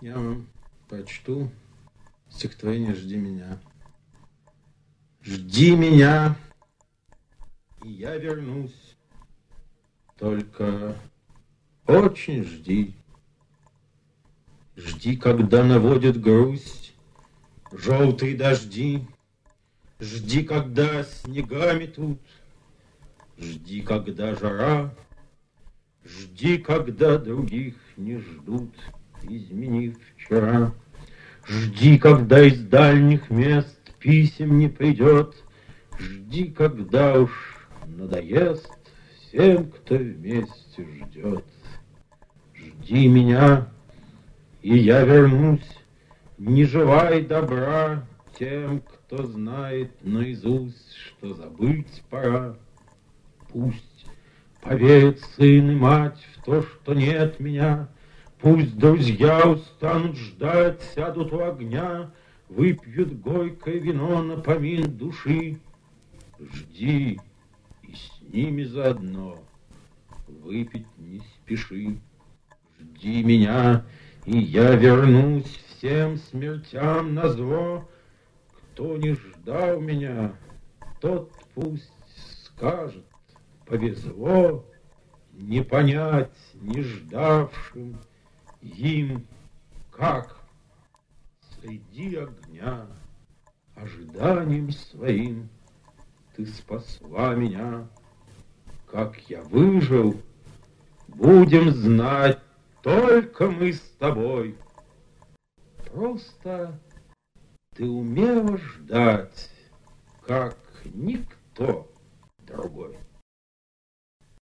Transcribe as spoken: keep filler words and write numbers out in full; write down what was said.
Я вам прочту стихотворение «Жди меня». Жди меня, и я вернусь, только очень жди. Жди, когда наводит грусть желтые дожди. Жди, когда снега метут. Жди, когда жара. Жди, когда других не ждут, изменив вчера. Жди, когда из дальних мест писем не придет. Жди, когда уж надоест всем, кто вместе ждет. Жди меня, и я вернусь, не желай добра тем, кто знает наизусть, что забыть пора. Пусть поверят сын и мать в то, что нет меня. Пусть друзья устанут ждать, сядут у огня, выпьют горькое вино на помин души. Жди, и с ними заодно выпить не спеши. Жди меня, и я вернусь всем смертям назло. Кто не ждал меня, тот пусть скажет: повезло. Не понять не ждавшим им, как среди огня ожиданием своим ты спасла меня. Как я выжил, будем знать только мы с тобой. Просто ты умела ждать, как никто другой.